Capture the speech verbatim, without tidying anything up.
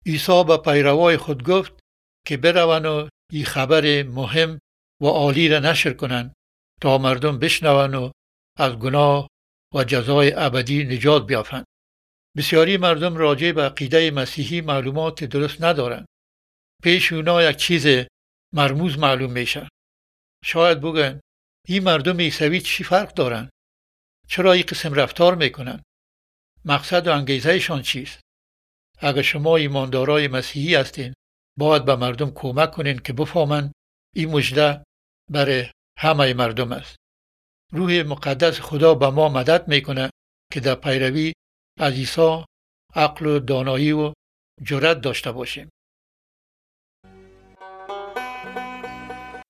عیسی به پیروای خود گفت که بروند و این خبر مهم و عالی را نشر کنند تا مردم بشنوند و از گناه و جزای ابدی نجات بیابند. بسیاری مردم راجع به عقیده مسیحی معلومات درست ندارند. پیش اونا یک چیز مرموز معلوم میشه. شاید بگن این مردم عیسوی چی فرق دارن؟ چرا این قسم رفتار میکنن؟ مقصد و انگیزهشان چیست؟ اگر شما ایماندارای مسیحی هستین باید به مردم کمک کنین که بفهمن این مژده برای همه مردم است. روح مقدس خدا به ما مدد میکنه که در پیروی از عیسی عقل و دانایی و جرأت داشته باشیم.